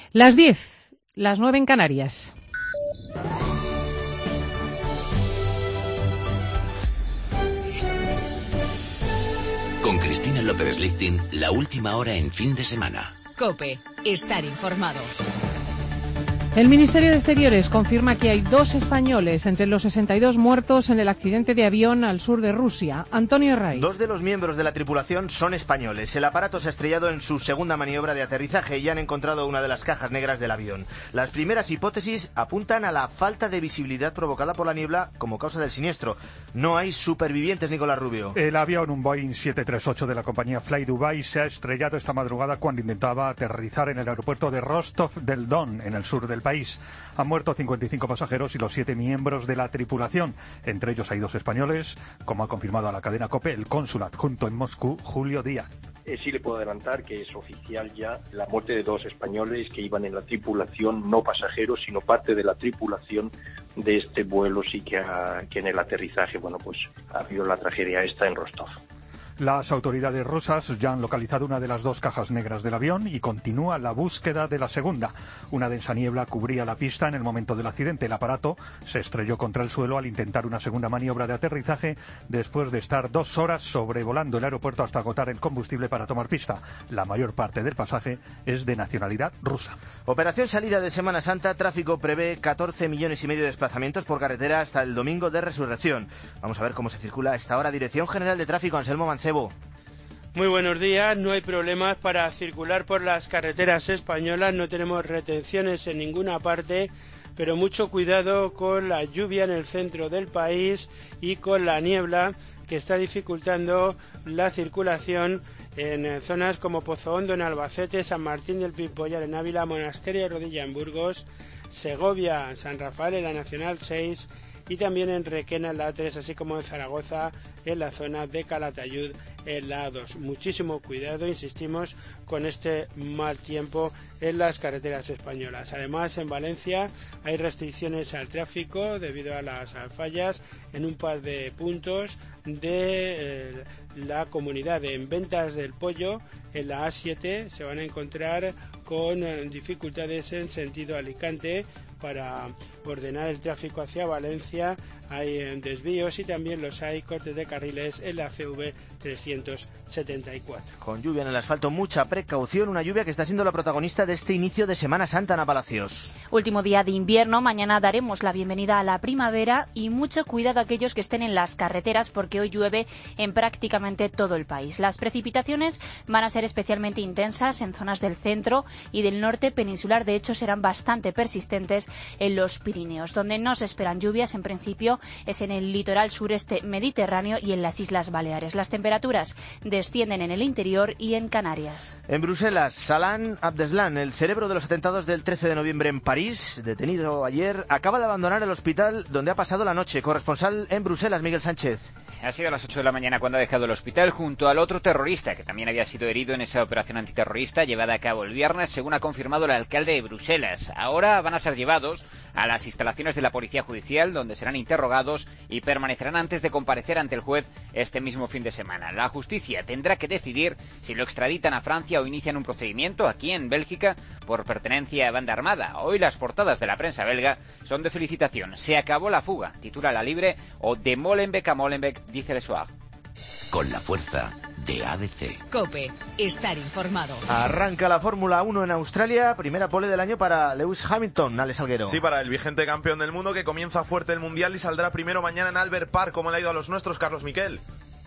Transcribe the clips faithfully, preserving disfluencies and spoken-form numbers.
Las diez, las nueve en Canarias. Con Cristina López Lichting, la última hora en fin de semana. COPE, estar informado. El Ministerio de Exteriores confirma que hay dos españoles entre los sesenta y dos muertos en el accidente de avión al sur de Rusia. Antonio Raiz. Dos de los miembros de la tripulación son españoles. El aparato se ha estrellado en su segunda maniobra de aterrizaje y han encontrado una de las cajas negras del avión. Las primeras hipótesis apuntan a la falta de visibilidad provocada por la niebla como causa del siniestro. No hay supervivientes, Nicolás Rubio. El avión, un Boeing siete tres ocho de la compañía Fly Dubai, se ha estrellado esta madrugada cuando intentaba aterrizar en el aeropuerto de Rostov del Don, en el sur del país. Han muerto cincuenta y cinco pasajeros y los siete miembros de la tripulación. Entre ellos hay dos españoles, como ha confirmado a la cadena COPE el cónsul adjunto en Moscú, Julio Díaz. Eh, sí le puedo adelantar que es oficial ya la muerte de dos españoles que iban en la tripulación, no pasajeros, sino parte de la tripulación de este vuelo, sí que, ha, que en el aterrizaje, bueno, pues ha habido la tragedia esta en Rostov. Las autoridades rusas ya han localizado una de las dos cajas negras del avión y continúa la búsqueda de la segunda. Una densa niebla cubría la pista en el momento del accidente. El aparato se estrelló contra el suelo al intentar una segunda maniobra de aterrizaje después de estar dos horas sobrevolando el aeropuerto hasta agotar el combustible para tomar pista. La mayor parte del pasaje es de nacionalidad rusa. Operación salida de Semana Santa. Tráfico prevé catorce millones y medio de desplazamientos por carretera hasta el domingo de Resurrección. Vamos a ver cómo se circula a esta hora. Dirección General de Tráfico, Anselmo Mancebo. Muy buenos días, no hay problemas para circular por las carreteras españolas, no tenemos retenciones en ninguna parte, pero mucho cuidado con la lluvia en el centro del país y con la niebla que está dificultando la circulación en zonas como Pozo Hondo en Albacete, San Martín del Pimpollar en Ávila, Monasterio de Rodilla en Burgos, Segovia, San Rafael en la Nacional seis y también en Requena en la A tres, así como en Zaragoza en la zona de Calatayud en la A dos. Muchísimo cuidado, insistimos, con este mal tiempo en las carreteras españolas. Además, en Valencia hay restricciones al tráfico debido a las fallas en un par de puntos de eh, la comunidad de en Ventas del Pollo. En la A siete se van a encontrar con eh, dificultades en sentido Alicante para ordenar el tráfico hacia Valencia. Hay eh, desvíos y también los hay cortes de carriles en la C V trescientos setenta y cuatro. Con lluvia en el asfalto, mucha precaución, una lluvia que está siendo la protagonista de este inicio de Semana Santa, Ana Palacios. Último día de invierno, mañana daremos la bienvenida a la primavera y mucho cuidado a aquellos que estén en las carreteras porque hoy llueve en prácticamente todo el país. Las precipitaciones van a ser especialmente intensas en zonas del centro y del norte peninsular, de hecho serán bastante persistentes en los Pirineos. Donde no se esperan lluvias en principio es en el litoral sureste mediterráneo y en las Islas Baleares. Las temperaturas descienden en el interior y en Canarias. En Bruselas, Salah Abdeslam, el cerebro de los atentados del trece de noviembre en París, detenido ayer, acaba de abandonar el hospital donde ha pasado la noche. Corresponsal en Bruselas, Miguel Sánchez. Ha sido a las ocho de la mañana cuando ha dejado el hospital junto al otro terrorista que también había sido herido en esa operación antiterrorista llevada a cabo el viernes, según ha confirmado el alcalde de Bruselas. Ahora van a ser llevados a las instalaciones de la Policía Judicial, donde serán interrogados y permanecerán antes de comparecer ante el juez este mismo fin de semana. La justicia tendrá que decidir si lo extraditan a Francia o inician un procedimiento aquí en Bélgica por pertenencia a banda armada. Hoy las portadas de la prensa belga son de felicitación. Se acabó la fuga, titula La Libre, o de Molenbeek a Molenbeek, dice Le Soir. Con la fuerza de A B C. COPE, estar informado. Arranca la Fórmula uno en Australia, primera pole del año para Lewis Hamilton, Alex Salguero. Sí, para el vigente campeón del mundo que comienza fuerte el Mundial y saldrá primero mañana en Albert Park. ¿Cómo le ha ido a los nuestros, Carlos Miquel?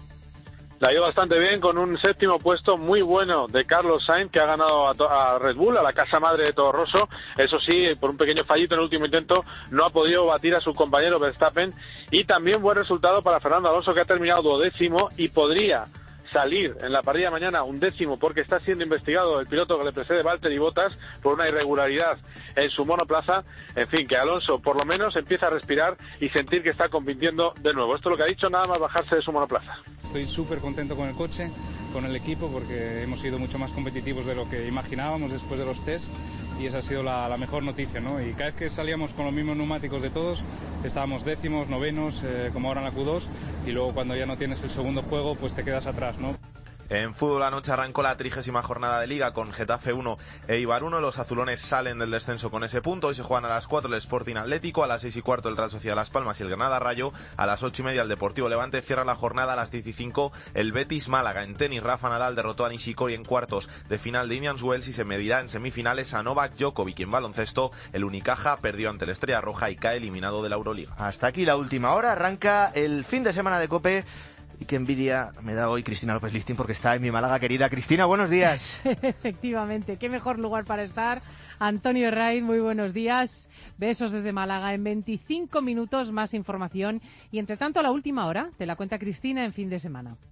La ha ido bastante bien con un séptimo puesto muy bueno de Carlos Sainz, que ha ganado a, a Red Bull, a la casa madre de Toro Rosso. Eso sí, por un pequeño fallito en el último intento, no ha podido batir a su compañero Verstappen. Y también buen resultado para Fernando Alonso, que ha terminado duodécimo y podría salir en la parrilla mañana un décimo porque está siendo investigado el piloto que le precede, Valtteri Bottas, por una irregularidad en su monoplaza. En fin, que Alonso por lo menos empieza a respirar y sentir que está compitiendo de nuevo. Esto es lo que ha dicho nada más bajarse de su monoplaza. Estoy súper contento con el coche, con el equipo, porque hemos sido mucho más competitivos de lo que imaginábamos después de los test. Y esa ha sido la, la mejor noticia, ¿no? Y cada vez que salíamos con los mismos neumáticos de todos, estábamos décimos, novenos, eh, como ahora en la Q dos, y luego cuando ya no tienes el segundo juego, pues te quedas atrás, ¿no? En fútbol anoche arrancó la trigésima jornada de Liga con Getafe uno e Eibar uno. Los azulones salen del descenso con ese punto. Hoy se juegan a las cuatro el Sporting Atlético, a las seis y cuarto el Real Sociedad Las Palmas y el Granada Rayo, a las ocho y media el Deportivo Levante. Cierra la jornada a las diez y cinco el Betis Málaga. En tenis, Rafa Nadal derrotó a Nishikori en cuartos de final de Indian Wells y se medirá en semifinales a Novak Djokovic. En baloncesto, el Unicaja perdió ante la Estrella Roja y cae eliminado de la Euroliga. Hasta aquí la última hora. Arranca el fin de semana de COPE. Y qué envidia me da hoy Cristina López Listín porque está en mi Málaga querida. Cristina, buenos días. Efectivamente, qué mejor lugar para estar. Antonio Herraiz, muy buenos días. Besos desde Málaga. En veinticinco minutos más información. Y entre tanto, la última hora te la cuenta Cristina en fin de semana.